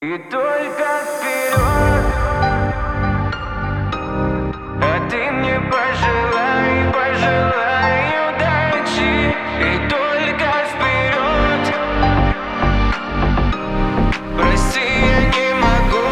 И только вперед, а ты мне пожелай, пожелай удачи. И только вперед, прости, я не могу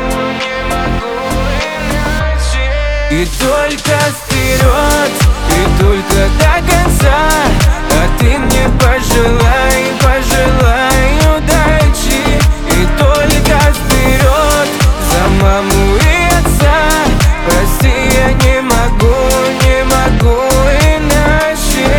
иначе. И только вперед, и только до конца, а ты мне пожелай, пожелай удачи. И только вперед, за маму и отца, прости, я не могу иначе.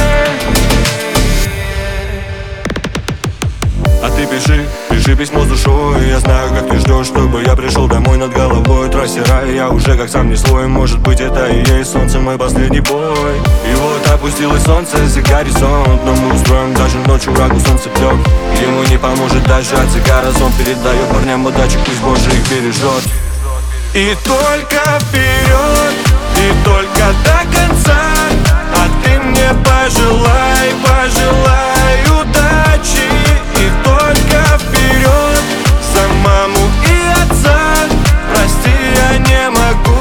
А ты пиши письмо с душой. Я знаю, как ты ждешь, чтобы я пришел домой. Над головой трассе рай, я уже как сам не свой. Может быть, это и есть солнце, мой последний бой. И вот опустилось солнце за горизонт, но мы устроим даже ночью врагу солнцепёк. Ему не поможет даже от цигара сон. Передает парням удачи, пусть Боже их бережет. И только вперед, и только до конца, а ты мне пожелай, пожелай удачи. И только вперед, за маму и отца, прости, я не могу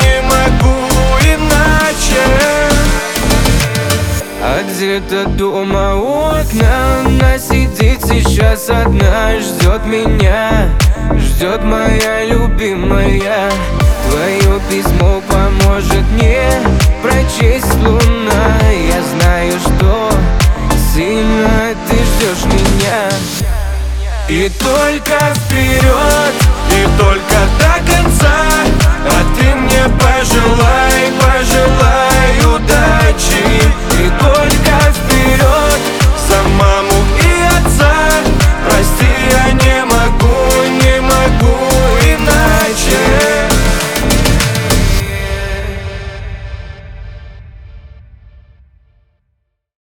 иначе. А где-то дома у окна она сидит сейчас одна, ждет меня, ждет моя любимая. Твое письмо поможет мне прочесть луна. Я знаю, что сильно ты ждешь меня. И только вперед,